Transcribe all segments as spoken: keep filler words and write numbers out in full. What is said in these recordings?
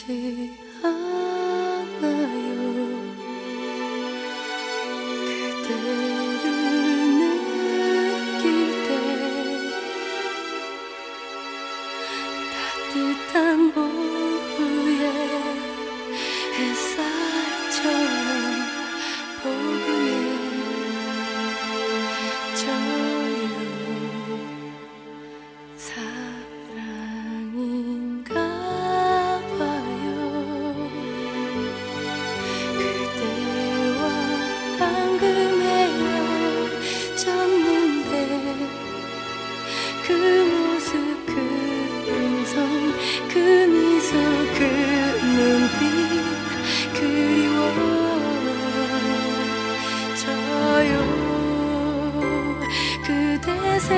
그립지 않아요. 그대를 느낄 때 따뜻한 오후에 햇살처럼 포근해 져요. 사랑인가 봐요. 그대와 방금 헤어졌는데 그 모습 그 음성 그 미소 그 눈빛 그리워져요. 그대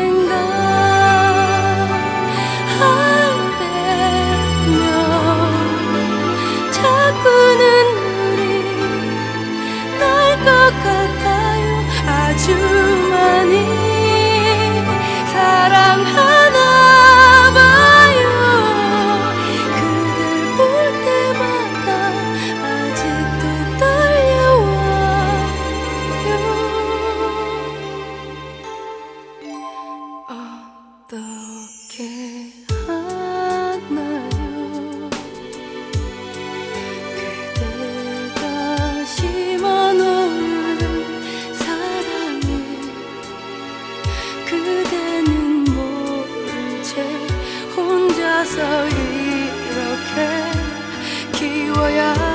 생각할 때면 자꾸 눈물이 날 것 같아요. 아주 많이 사랑하나 봐요. 그댈 볼 때마다 아직도 떨려와요. 어떻게 하나요? 그대가 심어놓은 사랑을 그대는 모른 채 혼자서 이렇게 키워야